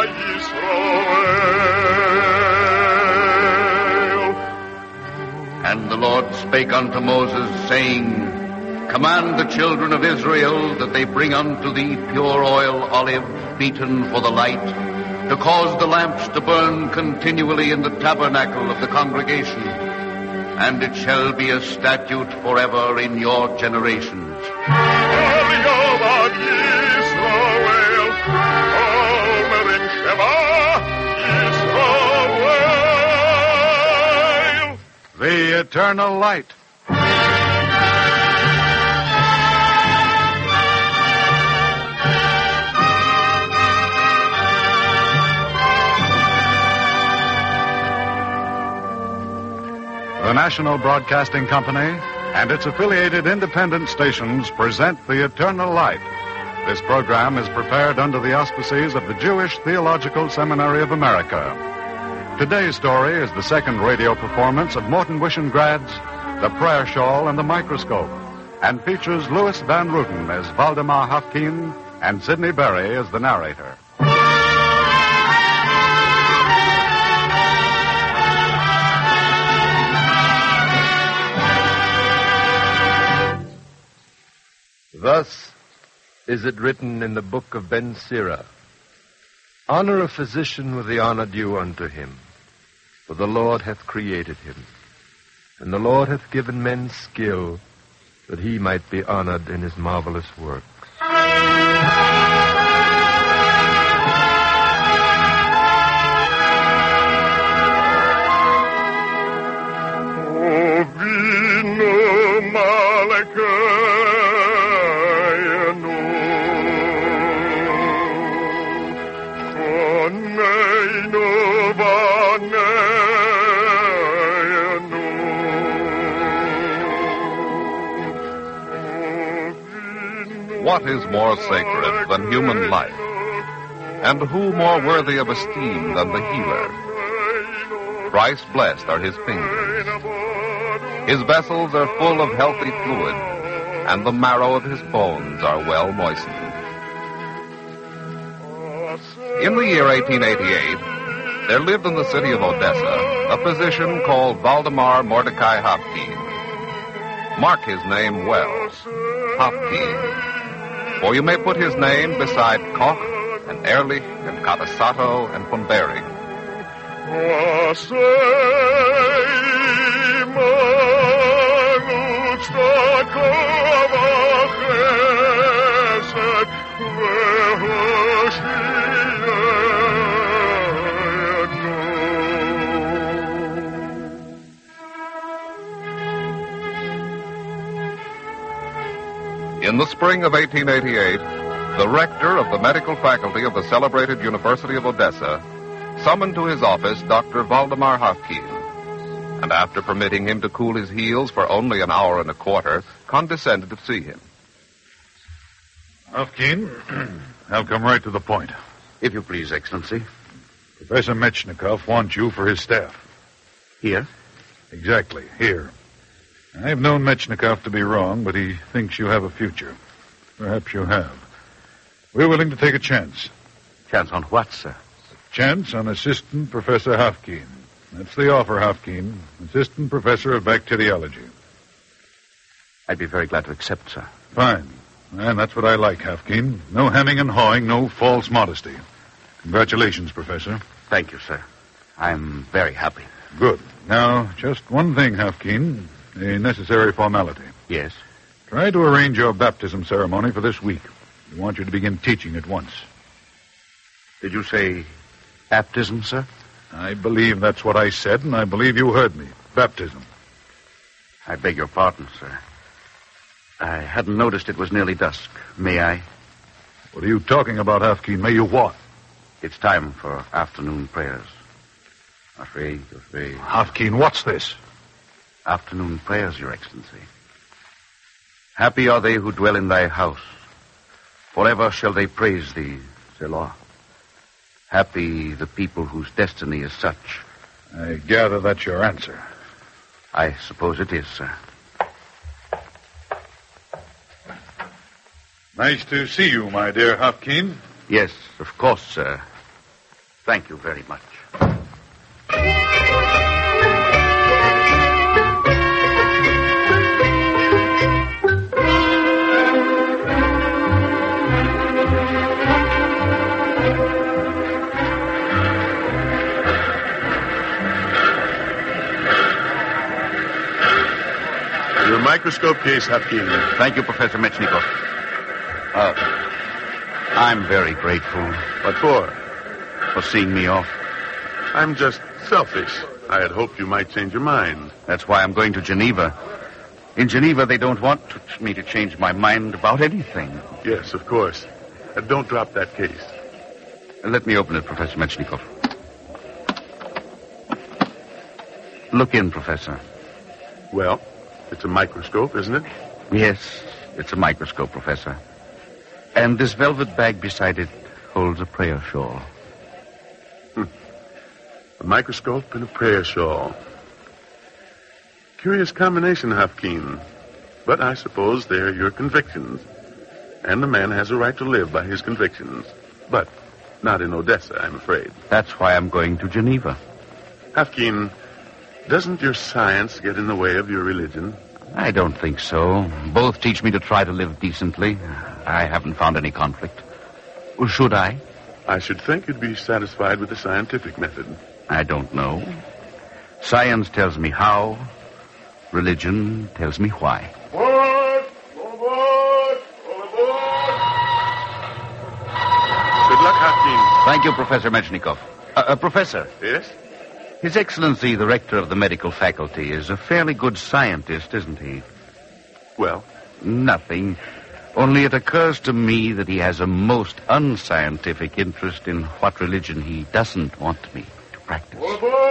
And the Lord spake unto Moses, saying, Command the children of Israel that they bring unto thee pure oil olive beaten for the light, to cause the lamps to burn continually in the tabernacle of the congregation. And it shall be a statute forever in your generations. The eternal light. The National Broadcasting Company and its affiliated independent stations present The Eternal Light. This program is prepared under the auspices of the Jewish Theological Seminary of America. Today's story is the second radio performance of Morton Wishengrads' The Prayer Shawl and the Microscope, and features Louis Van Ruten as Valdemar Hafkin and Sidney Berry as the narrator. Thus is it written in the book of Ben Sirah, Honor a physician with the honor due unto him, for the Lord hath created him, and the Lord hath given men skill, that he might be honored in his marvelous works. What is more sacred than human life? And who more worthy of esteem than the healer? Thrice blessed are his fingers. His vessels are full of healthy fluid, and the marrow of his bones are well moistened. In the year 1888, there lived in the city of Odessa a physician called Valdemar Mordecai Hafkin. Mark his name well, Hafkin. For you may put his name beside Koch and Ehrlich and Catasato and von Behring. In the spring of 1888, the rector of the medical faculty of the celebrated University of Odessa summoned to his office Dr. Valdemar Hafkin, and after permitting him to cool his heels for only an hour and a quarter, condescended to see him. Hafkin, I'll come right to the point. If you please, Excellency. Professor Metchnikoff wants you for his staff. Here? Exactly, here. I've known Metchnikoff to be wrong, but he thinks you have a future. Perhaps you have. We're willing to take a chance. Chance on what, sir? Chance on Assistant Professor Hafkin. That's the offer, Hafkin. Assistant Professor of Bacteriology. I'd be very glad to accept, sir. Fine. And that's what I like, Hafkin. No hemming and hawing, no false modesty. Congratulations, Professor. Thank you, sir. I'm very happy. Good. Now, just one thing, Hafkin. A necessary formality. Yes? Try to arrange your baptism ceremony for this week. We want you to begin teaching at once. Did you say baptism, sir? I believe that's what I said, and I believe you heard me. Baptism. I beg your pardon, sir. I hadn't noticed it was nearly dusk. May I? What are you talking about, Hafkin? May you what? It's time for afternoon prayers. Afraid. Hafkin, what's this? Afternoon prayers, Your Excellency. Happy are they who dwell in thy house. Forever shall they praise thee, Selah. Happy the people whose destiny is such. I gather that's your answer. I suppose it is, sir. Nice to see you, my dear Hafkin. Yes, of course, sir. Thank you very much. Your microscope case, Hopkins. Thank you, Professor Metchnikov. I'm very grateful. What for? For seeing me off. I'm just selfish. I had hoped you might change your mind. That's why I'm going to Geneva. In Geneva, they don't want me to change my mind about anything. Yes, of course. Don't drop that case. Let me open it, Professor Metchnikov. Look in, Professor. Well, it's a microscope, isn't it? Yes, it's a microscope, Professor. And this velvet bag beside it holds a prayer shawl. A microscope and a prayer shawl. Curious combination, Hopkins. But I suppose they're your convictions. And the man has a right to live by his convictions. But not in Odessa, I'm afraid. That's why I'm going to Geneva. Hopkins, doesn't your science get in the way of your religion? I don't think so. Both teach me to try to live decently. I haven't found any conflict. Well, should I? I should think you'd be satisfied with the scientific method. I don't know. Science tells me how. Religion tells me why. Good luck, Hopkins. Thank you, Professor Metchnikov. Professor. Yes? His Excellency, the rector of the medical faculty, is a fairly good scientist, isn't he? Well? Nothing. Only it occurs to me that he has a most unscientific interest in what religion he doesn't want me to practice.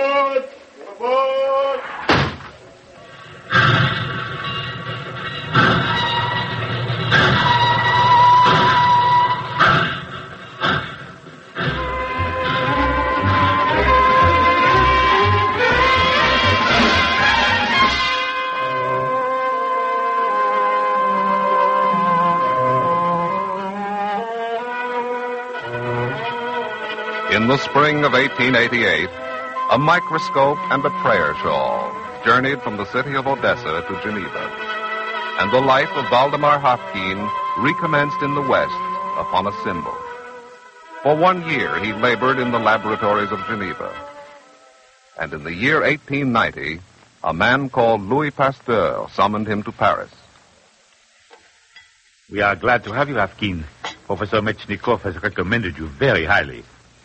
In the spring of 1888, a microscope and a prayer shawl journeyed from the city of Odessa to Geneva. And the life of Valdemar Hopkins recommenced in the West upon a symbol. For 1 year, he labored in the laboratories of Geneva. And in the year 1890, a man called Louis Pasteur summoned him to Paris. We are glad to have you, Hopkins. Professor Metchnikov has recommended you very highly.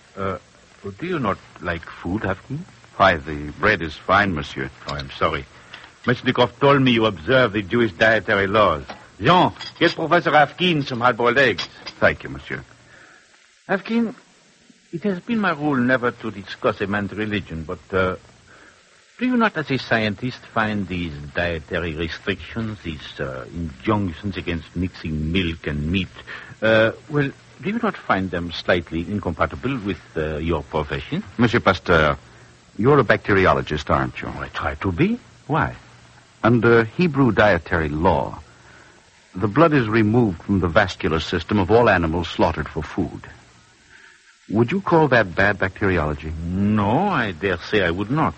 Do you not like food, Hopkins? Why, the bread is fine, monsieur. Oh, I'm sorry. Metchnikov told me you observe the Jewish dietary laws. Jean, get Professor Hopkins some hard-boiled eggs. Thank you, monsieur. Hopkins, it has been my rule never to discuss a man's religion, but do you not, as a scientist, find these dietary restrictions, these injunctions against mixing milk and meat, do you not find them slightly incompatible with your profession? Monsieur Pasteur, you're a bacteriologist, aren't you? I try to be. Why? Under Hebrew dietary law, the blood is removed from the vascular system of all animals slaughtered for food. Would you call that bad bacteriology? No, I dare say I would not.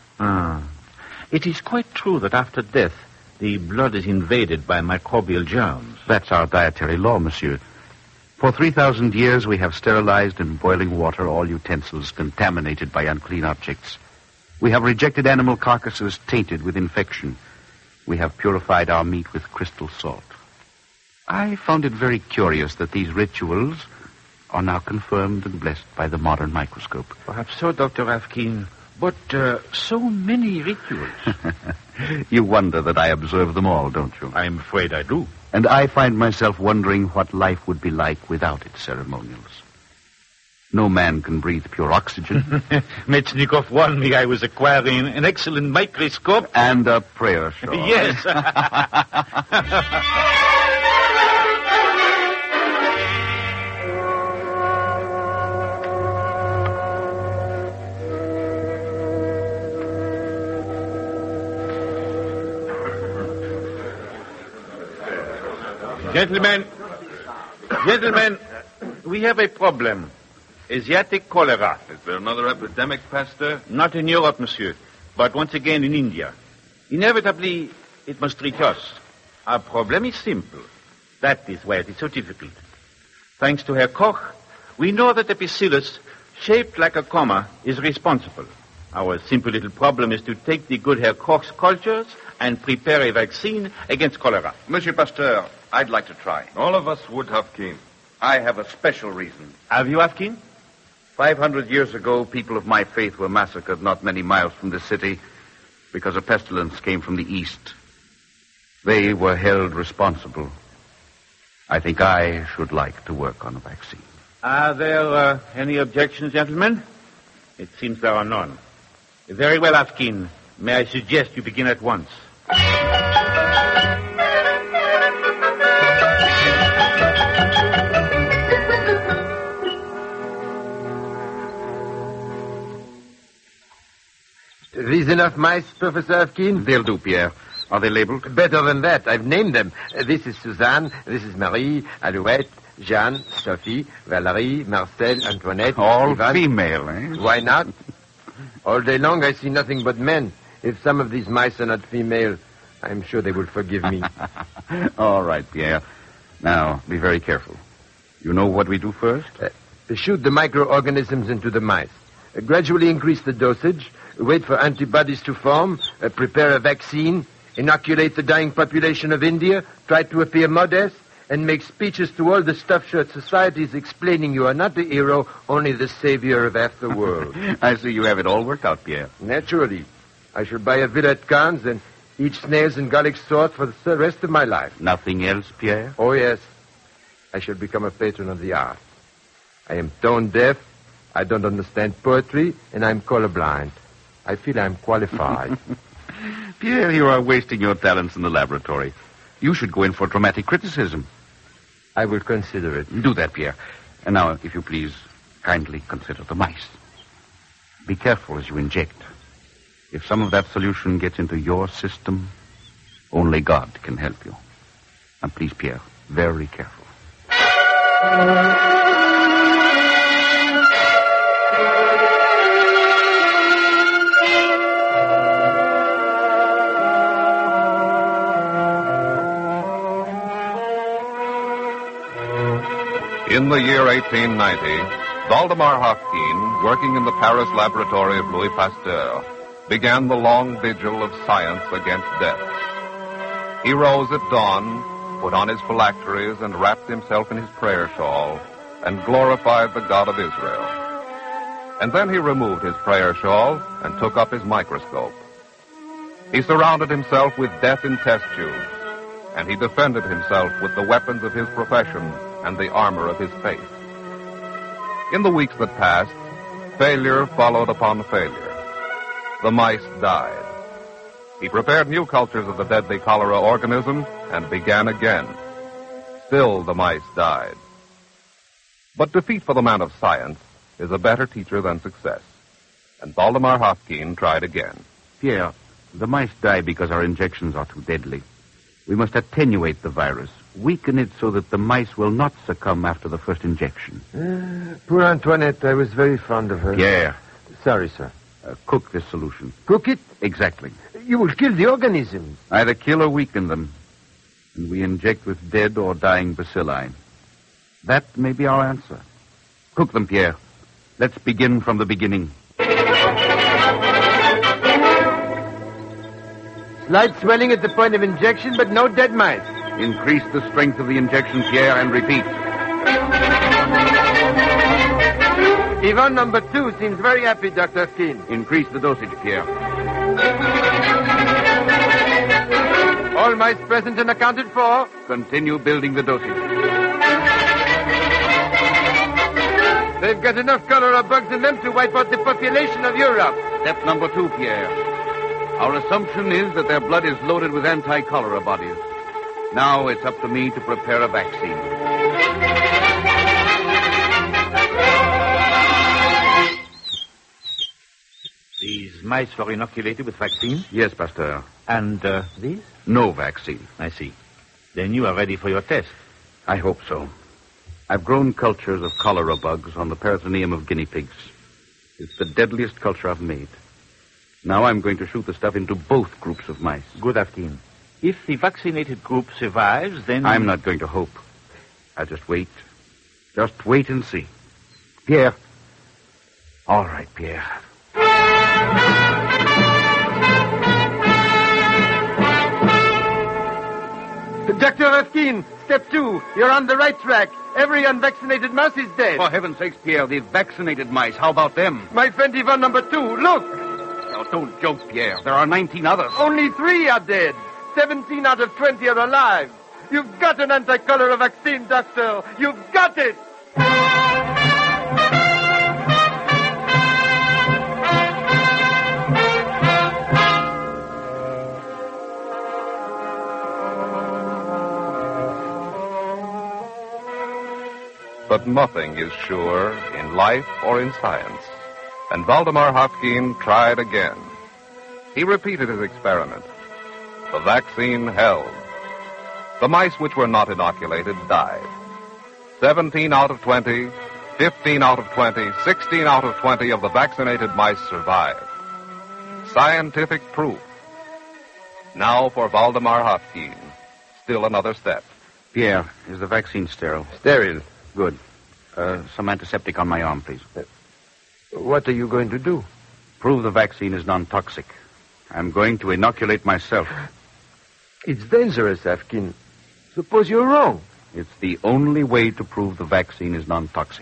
It is quite true that after death, the blood is invaded by microbial germs. That's our dietary law, monsieur. For 3,000 years, we have sterilized in boiling water all utensils contaminated by unclean objects. We have rejected animal carcasses tainted with infection. We have purified our meat with crystal salt. I found it very curious that these rituals are now confirmed and blessed by the modern microscope. Perhaps so, Dr. Hopkins. But so many rituals. You wonder that I observe them all, don't you? I'm afraid I do. And I find myself wondering what life would be like without its ceremonials. No man can breathe pure oxygen. Metchnikov warned me I was acquiring an excellent microscope. And a prayer shawl. Yes. Gentlemen, we have a problem. Asiatic cholera. Is there another epidemic, Pasteur? Not in Europe, monsieur, but once again in India. Inevitably, it must reach us. Our problem is simple. That is why it is so difficult. Thanks to Herr Koch, we know that the bacillus, shaped like a comma, is responsible. Our simple little problem is to take the good Herr Koch's cultures and prepare a vaccine against cholera. Monsieur Pasteur, I'd like to try. All of us would, Hafkin. I have a special reason. Have you, Afkin? 500 years ago, people of my faith were massacred not many miles from the city because a pestilence came from the east. They were held responsible. I think I should like to work on a vaccine. Are there any objections, gentlemen? It seems there are none. Very well, Afkin. May I suggest you begin at once? These enough mice, Professor Afkin? They'll do, Pierre. Are they labeled? Better than that. I've named them. This is Suzanne, this is Marie, Alouette, Jeanne, Sophie, Valerie, Marcel, Antoinette. All Ivan. female, eh? Why not? All day long I see nothing but men. If some of these mice are not female, I'm sure they will forgive me. All right, Pierre. Now, be very careful. You know what we do first? Shoot the microorganisms into the mice. Gradually increase the dosage. Wait for antibodies to form. Prepare a vaccine. Inoculate the dying population of India. Try to appear modest. And make speeches to all the stuffed-shirt societies explaining you are not the hero, only the savior of half the world. I see you have it all worked out, Pierre. Naturally. I shall buy a villa at Cannes and eat snails and garlic sauce for the rest of my life. Nothing else, Pierre? Oh, yes. I shall become a patron of the arts. I am tone deaf. I don't understand poetry, and I'm colorblind. I feel I'm qualified. Pierre, you are wasting your talents in the laboratory. You should go in for dramatic criticism. I will consider it. Do that, Pierre. And now, if you please, kindly consider the mice. Be careful as you inject. If some of that solution gets into your system, only God can help you. And please, Pierre, very careful. In the year 1890, Waldemar Hafkin, working in the Paris laboratory of Louis Pasteur, began the long vigil of science against death. He rose at dawn, put on his phylacteries, and wrapped himself in his prayer shawl, and glorified the God of Israel. And then he removed his prayer shawl and took up his microscope. He surrounded himself with death in test tubes, and he defended himself with the weapons of his profession and the armor of his faith. In the weeks that passed, failure followed upon failure. The mice died. He prepared new cultures of the deadly cholera organism and began again. Still the mice died. But defeat for the man of science is a better teacher than success. And Waldemar Hafkin tried again. Pierre, the mice die because our injections are too deadly. We must attenuate the virus, weaken it so that the mice will not succumb after the first injection. Poor Antoinette, I was very fond of her. Pierre. Sorry, sir. Cook this solution. Cook it? Exactly. You will kill the organisms. Either kill or weaken them. And we inject with dead or dying bacilli. That may be our answer. Cook them, Pierre. Let's begin from the beginning. Slight swelling at the point of injection, but no dead mice. Increase the strength of the injection, Pierre, and repeat. Ivan number 2 seems very happy, Dr. Hafkin. Increase the dosage, Pierre. All mice present and accounted for. Continue building the dosage. They've got enough cholera bugs in them to wipe out the population of Europe. Step number 2, Pierre. Our assumption is that their blood is loaded with anti-cholera bodies. Now it's up to me to prepare a vaccine. These mice were inoculated with vaccine? Yes, Pasteur. And these? No vaccine. I see. Then you are ready for your test. I hope so. I've grown cultures of cholera bugs on the peritoneum of guinea pigs. It's the deadliest culture I've made. Now I'm going to shoot the stuff into both groups of mice. Good, Afkin. If the vaccinated group survives, then... I'm not going to hope. I'll just wait. Just wait and see. Pierre. All right, Pierre. Dr. Afkin, step 2. You're on the right track. Every unvaccinated mouse is dead. For heaven's sakes, Pierre, the vaccinated mice. How about them? My friend Ivan number 2, look. Now, don't joke, Pierre. There are 19 others. Only 3 are dead. 17 out of 20 are alive. You've got an anti-cholera vaccine, Doctor. You've got it. But nothing is sure in life or in science. And Valdemar Haffkine tried again. He repeated his experiment. The vaccine held. The mice which were not inoculated died. 17 out of 20, 15 out of 20, 16 out of 20 of the vaccinated mice survived. Scientific proof. Now for Valdemar Haffkine. Still another step. Pierre, is the vaccine sterile? Sterile. Good. Some antiseptic on my arm, please. What are you going to do? Prove the vaccine is non-toxic. I'm going to inoculate myself. It's dangerous, Afkin. Suppose you're wrong. It's the only way to prove the vaccine is non-toxic.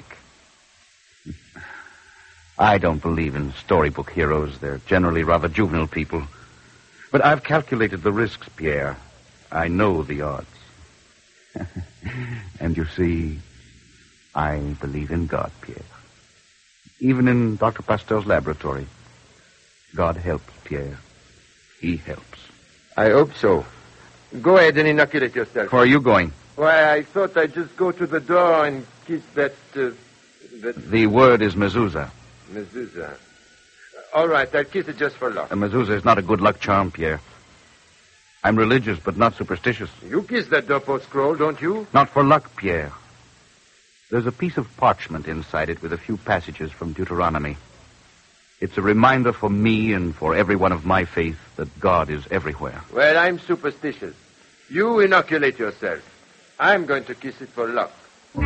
I don't believe in storybook heroes. They're generally rather juvenile people. But I've calculated the risks, Pierre. I know the odds. And you see, I believe in God, Pierre. Even in Dr. Pasteur's laboratory. God helps, Pierre. He helps. I hope so. Go ahead and inoculate yourself. Where are you going? Why, I thought I'd just go to the door and kiss that... The word is mezuzah. Mezuzah. All right, I'll kiss it just for luck. A mezuzah is not a good luck charm, Pierre. I'm religious, but not superstitious. You kiss that doorpost scroll, don't you? Not for luck, Pierre. There's a piece of parchment inside it with a few passages from Deuteronomy. It's a reminder for me and for everyone of my faith that God is everywhere. Well, I'm superstitious. You inoculate yourself. I'm going to kiss it for luck.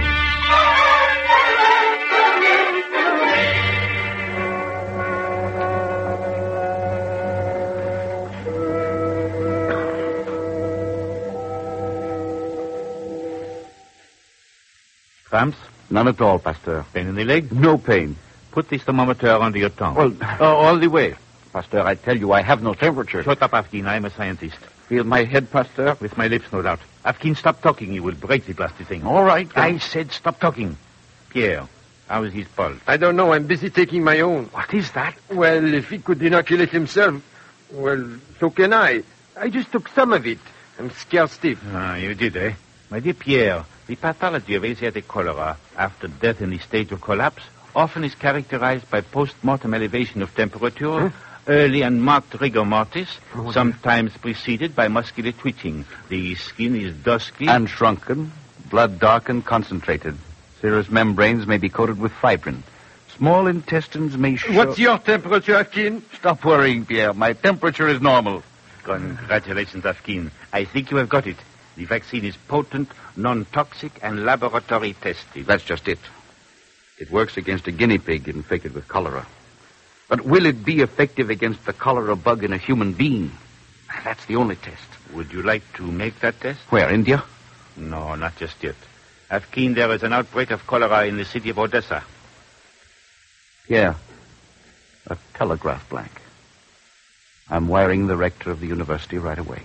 Cramps? None at all, Pasteur. Pain in the leg? No pain. Put this thermometer under your tongue. Well, all the way. Pasteur, I tell you, I have no temperature. Shut up, Afkin. I'm a scientist. Feel my head, Pasteur? With my lips, no doubt. Afkin, stop talking. You will break the plastic thing. All right. I said stop talking. Pierre, how is his pulse? I don't know. I'm busy taking my own. What is that? Well, if he could inoculate himself, well, so can I. I just took some of it. I'm scared stiff. Ah, you did, eh? My dear Pierre, the pathology of Asiatic cholera after death in the state of collapse often is characterized by post-mortem elevation of temperature, early and marked rigor mortis, sometimes preceded by muscular twitching. The skin is dusky and shrunken, blood dark and concentrated. Serous membranes may be coated with fibrin. Small intestines may show... What's your temperature, Afkin? Stop worrying, Pierre. My temperature is normal. Congratulations, Afkin. I think you have got it. The vaccine is potent, non-toxic, and laboratory tested. That's just it. It works against a guinea pig infected with cholera. But will it be effective against the cholera bug in a human being? That's the only test. Would you like to make that test? Where, India? No, not just yet. Afkin, there is an outbreak of cholera in the city of Odessa. Yeah. A telegraph blank. I'm wiring the rector of the university right away.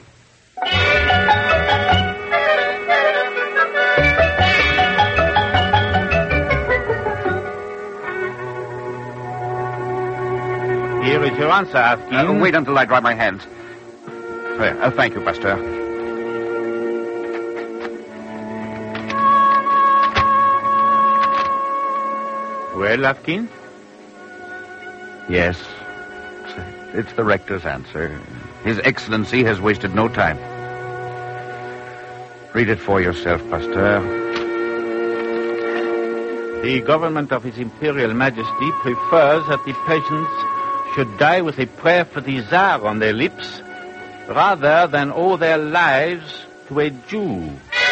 Here is your answer, Afkin. Wait until I dry my hands. There. Thank you, Pasteur. Well, Afkin? Yes. It's the rector's answer. His Excellency has wasted no time. Read it for yourself, Pasteur. The government of His Imperial Majesty prefers that the peasants should die with a prayer for the Tsar on their lips rather than owe their lives to a Jew.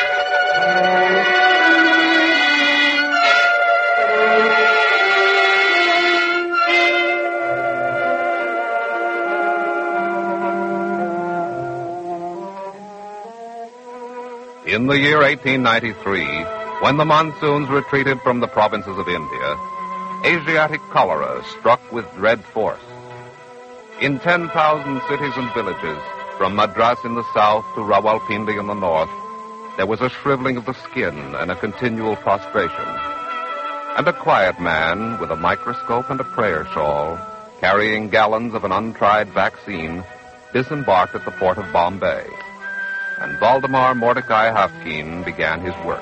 In the year 1893, when the monsoons retreated from the provinces of India, Asiatic cholera struck with dread force. In 10,000 cities and villages, from Madras in the south to Rawalpindi in the north, there was a shriveling of the skin and a continual prostration. And a quiet man with a microscope and a prayer shawl, carrying gallons of an untried vaccine, disembarked at the port of Bombay. And Valdemar Mordecai Haffkine began his work.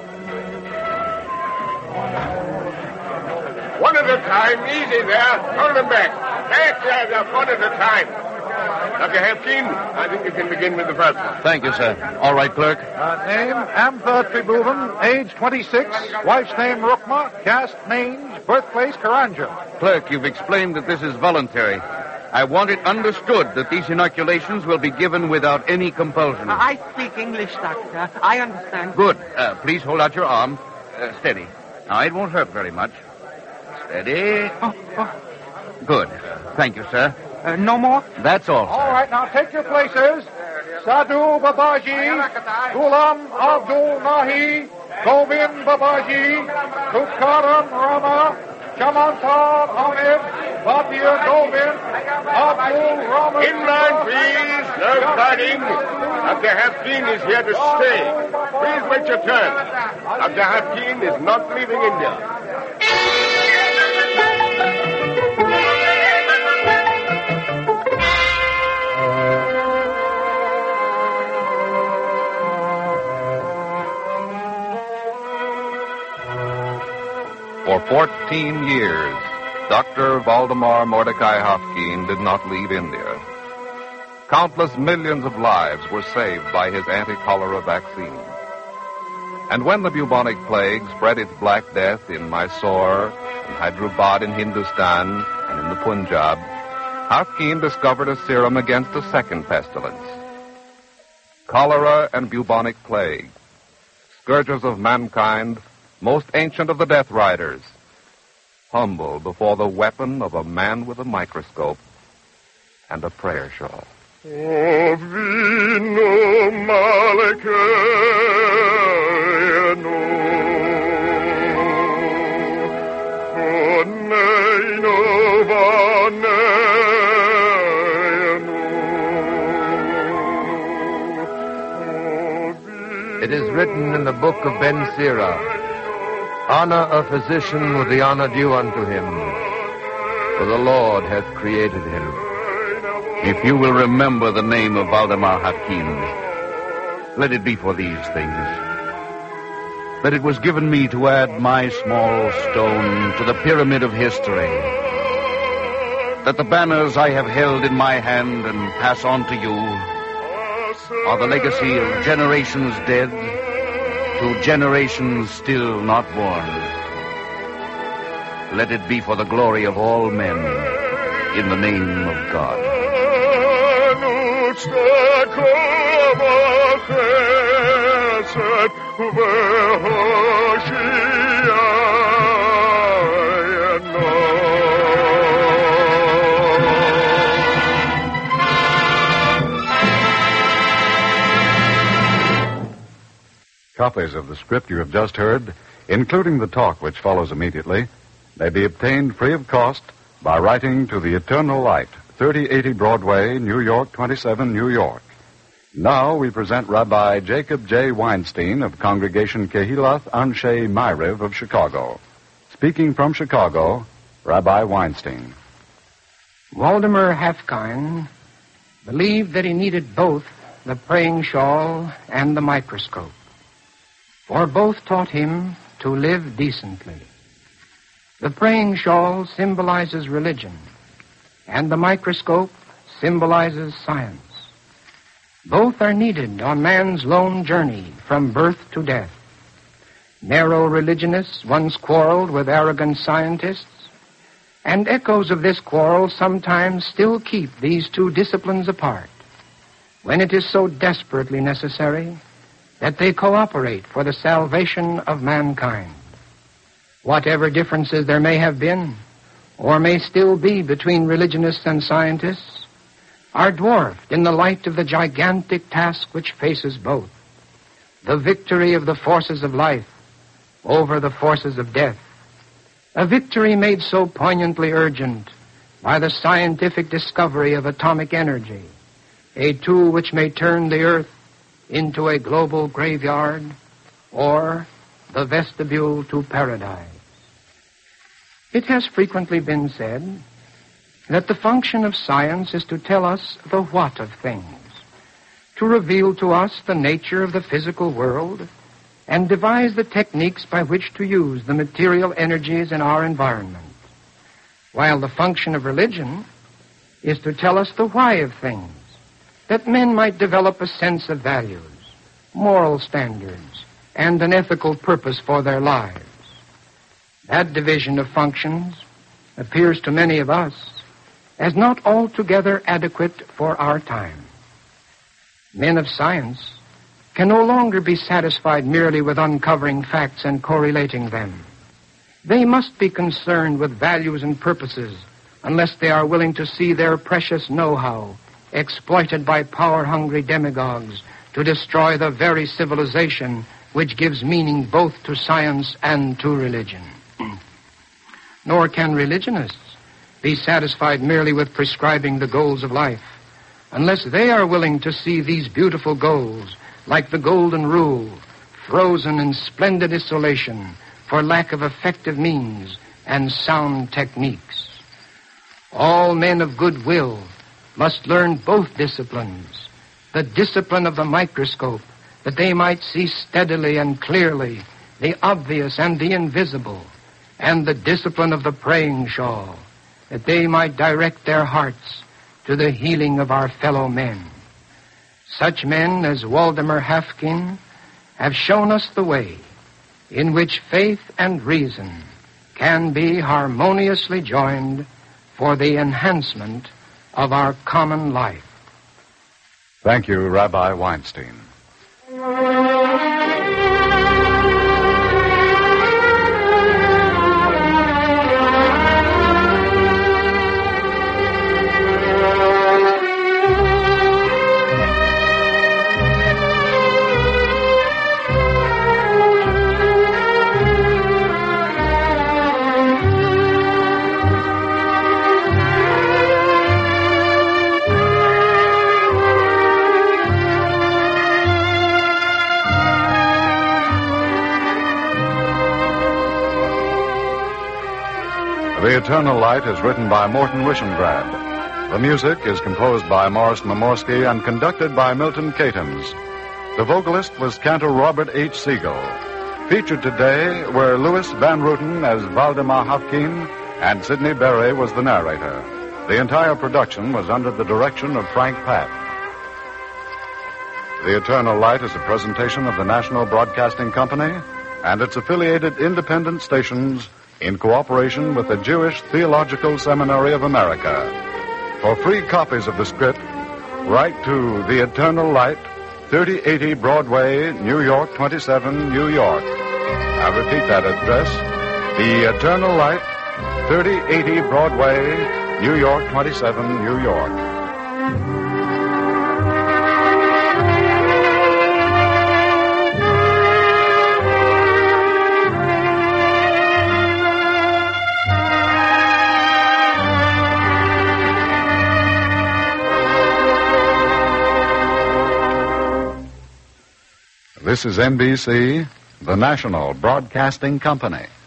One at a time, easy there. Turn them back. Back there, one at a time. Dr. Haffkine, I think you can begin with the first one. Thank you, sir. All right, clerk. Name, Amtha Tribhuvan, age 26, wife's name Rukma, caste mange, birthplace Karanja. Clerk, you've explained that this is voluntary. I want it understood that these inoculations will be given without any compulsion. I speak English, Doctor. I understand. Good. Please hold out your arm. Steady. Now, it won't hurt very much. Steady. Good. Thank you, sir. No more? That's all, sir. All right, now take your places. Sadhu Babaji, Ghulam Abdul Nahi, Govind Babaji, Tukaram Rama, Chamantar Hamid, Bhatia Govind, Abdul Rahman. In line, please. No fighting. Dr. Haffkine is here to stay. Please wait your turn. Dr. Haffkine is not leaving India. For 14 years, Dr. Valdemar Mordecai Haffkine did not leave India. Countless millions of lives were saved by his anti-cholera vaccine. And when the bubonic plague spread its black death in Mysore, in Hyderabad in Hindustan, and in the Punjab, Haffkine discovered a serum against a second pestilence. Cholera and bubonic plague, scourges of mankind, most ancient of the death riders, humble before the weapon of a man with a microscope and a prayer shawl. It is written in the book of Ben Sira, honor a physician with the honor due unto him, for the Lord hath created him. If you will remember the name of Valdemar Haffkine, let it be for these things. That it was given me to add my small stone to the pyramid of history. That the banners I have held in my hand and pass on to you are the legacy of generations dead to generations still not born. Let it be for the glory of all men, in the name of God. Copies of the script you have just heard, including the talk which follows immediately, may be obtained free of cost by writing to the Eternal Light, 3080 Broadway, New York, 27, New York. Now we present Rabbi Jacob J. Weinstein of Congregation Kehilath Anshe Ma'ariv of Chicago. Speaking from Chicago, Rabbi Weinstein. Valdemar Haffkine believed that he needed both the praying shawl and the microscope, for both taught him to live decently. The praying shawl symbolizes religion, and the microscope symbolizes science. Both are needed on man's lone journey from birth to death. Narrow religionists once quarreled with arrogant scientists, and echoes of this quarrel sometimes still keep these two disciplines apart, when it is so desperately necessary that they cooperate for the salvation of mankind. Whatever differences there may have been, or may still be between religionists and scientists, are dwarfed in the light of the gigantic task which faces both, the victory of the forces of life over the forces of death, a victory made so poignantly urgent by the scientific discovery of atomic energy, a tool which may turn the earth into a global graveyard or the vestibule to paradise. It has frequently been said that the function of science is to tell us the what of things, to reveal to us the nature of the physical world, and devise the techniques by which to use the material energies in our environment, while the function of religion is to tell us the why of things, that men might develop a sense of values, moral standards, and an ethical purpose for their lives. That division of functions appears to many of us as not altogether adequate for our time. Men of science can no longer be satisfied merely with uncovering facts and correlating them. They must be concerned with values and purposes unless they are willing to see their precious know-how exploited by power-hungry demagogues to destroy the very civilization which gives meaning both to science and to religion. Nor can religionists be satisfied merely with prescribing the goals of life unless they are willing to see these beautiful goals, like the Golden Rule, frozen in splendid isolation for lack of effective means and sound techniques. All men of good will must learn both disciplines, the discipline of the microscope, that they might see steadily and clearly the obvious and the invisible, and the discipline of the praying shawl, that they might direct their hearts to the healing of our fellow men. Such men as Waldemar Haffkine have shown us the way in which faith and reason can be harmoniously joined for the enhancement of our common life. Thank you, Rabbi Weinstein. The Eternal Light is written by Morton Wishengrad. The music is composed by Morris Momorsky and conducted by Milton Catons. The vocalist was Cantor Robert H. Siegel. Featured today were Louis Van Ruten as Waldemar Haffkine, and Sidney Berry was the narrator. The entire production was under the direction of Frank Patt. The Eternal Light is a presentation of the National Broadcasting Company and its affiliated independent stations in cooperation with the Jewish Theological Seminary of America. For free copies of the script, write to The Eternal Light, 3080 Broadway, New York 27, New York. I repeat that address, The Eternal Light, 3080 Broadway, New York 27, New York. This is NBC, the National Broadcasting Company.